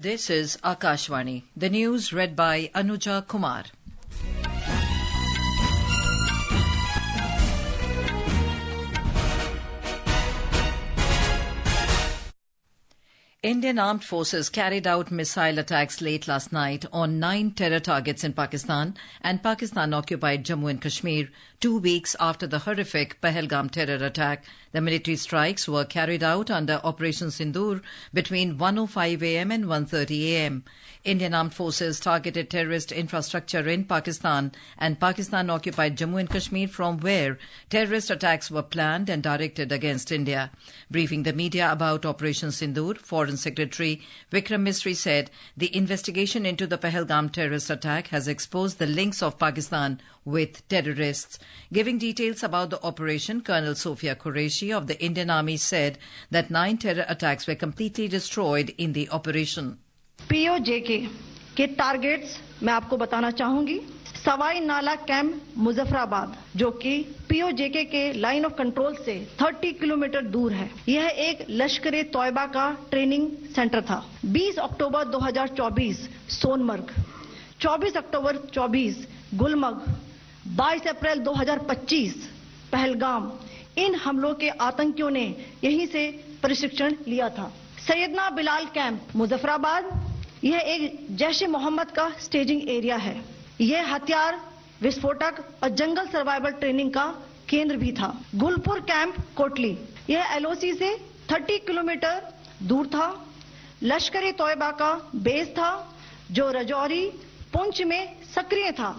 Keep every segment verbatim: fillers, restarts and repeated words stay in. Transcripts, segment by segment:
This is Akashvani. The news read by Anuja Kumar. Indian armed forces carried out missile attacks late last night on nine terror targets in Pakistan and Pakistan-occupied Jammu and Kashmir, two weeks after the horrific Pahalgam terror attack. The military strikes were carried out under Operation Sindoor between one oh five a m and one thirty a m Indian armed forces targeted terrorist infrastructure in Pakistan and Pakistan-occupied Jammu and Kashmir, from where terrorist attacks were planned and directed against India. Briefing the media about Operation Sindoor, Foreign Secretary Vikram Misri said the investigation into the Pahalgam terrorist attack has exposed the links of Pakistan with terrorists. Giving details about the operation, Colonel Sophia Qureshi of the Indian Army said that nine terror attacks were completely destroyed in the operation. P O J K के targets मैं आपको बताना चाहूंगी. सवाई नाला camp Muzaffarabad, जो कि P O J K के line of control से तीस किलोमीटर दूर है. यह एक लश्कर तौयबा का ट्रेनिंग सेंटर था. बीस अक्टूबर दो हज़ार चौबीस सोनमर्ग, चौबीस अक्टूबर चौबीस गुलमर्ग, बाईस अप्रैल दो हज़ार पच्चीस पहलगाम. इन हमलों के आतंकियों ने यहीं से प्रशिक्षण लिया था. सैयदना बिलाल कैंप मुजफ्फराबाद, यह एक जैश ए मोहम्मद का स्टेजिंग एरिया है. यह हथियार, विस्फोटक और जंगल सर्वाइवल ट्रेनिंग का केंद्र भी था. गुलपुर कैंप कोटली, यह एल ओ सी से तीस किलोमीटर दूर था. लश्कर ए तौयबा का बेस था जो रजौरी, पुंछ में सक्रिय था.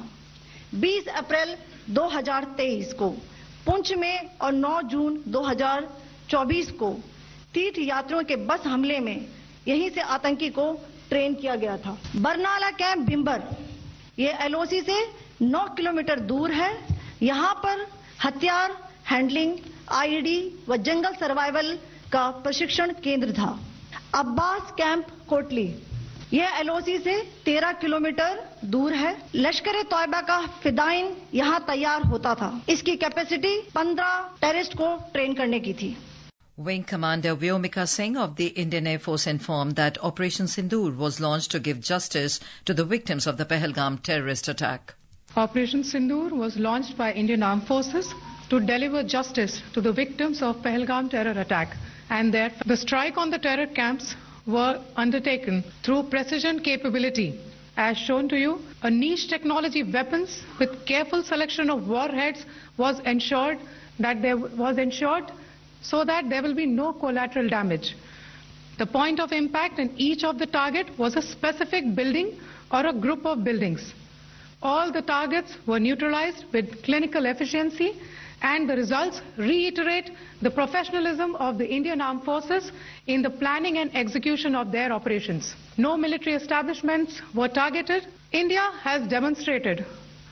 बीस अप्रैल दो हज़ार तेईस को पुंछ में और नौ जून दो हज़ार चौबीस को तीर्थ यात्रियों के बस हमले में यहीं से आतंकी को ट्रेन किया गया था. बरनाला कैंप बिम्बर, ये एल ओ सी से नौ किलोमीटर दूर है. यहां पर हथियार हैंडलिंग, आई ई डी व जंगल सर्वाइवल का प्रशिक्षण केंद्र था. अब्बास कैंप कोटली, यह एल ओ सी से तेरह किलोमीटर दूर है. लश्कर ए तौयबा का फिदाइन यहां तैयार होता था. इसकी कैपेसिटी पंद्रह टेररिस्ट को ट्रेन करने की थी. Wing Commander Vyomika Singh of the Indian Air Force informed that Operation Sindoor was launched to give justice to the victims of the Pahalgam terrorist attack. Operation Sindoor was launched by Indian Armed Forces to deliver justice to the victims of Pahalgam terror attack, and that the strike on the terror camps were undertaken through precision capability. As shown to you, a niche technology weapons with careful selection of warheads was ensured that there was ensured so that there will be no collateral damage. The point of impact in each of the target was a specific building or a group of buildings. All the targets were neutralized with clinical efficiency, and the results reiterate the professionalism of the Indian Armed Forces in the planning and execution of their operations. No military establishments were targeted. India has demonstrated.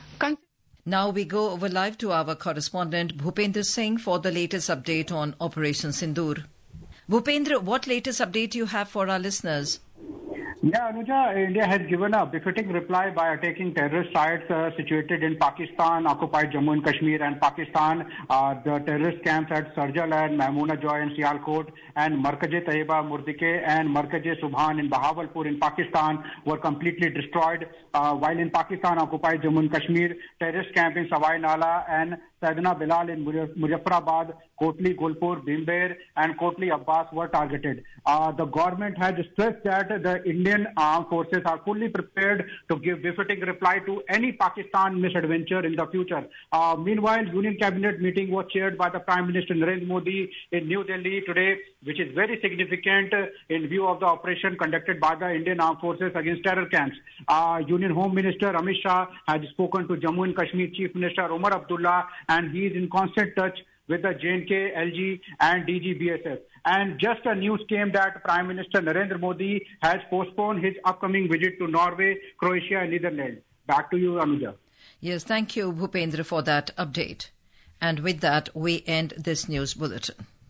Now we go over live to our correspondent Bhupendra Singh for the latest update on Operation Sindoor. Bhupendra, what latest update you have for our listeners? Yeah, Anuja, India has given a befitting reply by attacking terrorist sites uh, situated in Pakistan, occupied Jammu and Kashmir and Pakistan. Uh, the terrorist camps at Sarjal and Mahmoona Joy in Sialkot and Markaz-e-Taiba, Murdike and Markaz-e-Subhan in Bahawalpur in Pakistan were completely destroyed. Uh, while in Pakistan, occupied Jammu and Kashmir, terrorist camp in Sawai Nala and Sayyidina Bilal in Muzaffarabad, Kotli, Gulpur, Bimber and Kotli Abbas were targeted. Uh, the government has stressed that the Indian armed forces are fully prepared to give befitting reply to any Pakistan misadventure in the future. Uh, meanwhile, Union Cabinet meeting was chaired by the Prime Minister Narendra Modi in New Delhi today, which is very significant in view of the operation conducted by the Indian armed forces against terror camps. Uh, Union Home Minister Amit Shah has spoken to Jammu and Kashmir Chief Minister Omar Abdullah, and he is in constant touch with the J and K, L G and D G B S F. And just a news came that Prime Minister Narendra Modi has postponed his upcoming visit to Norway, Croatia and Netherlands. Back to you, Anuja. Yes, thank you, Bhupendra, for that update. And with that, we end this news bulletin.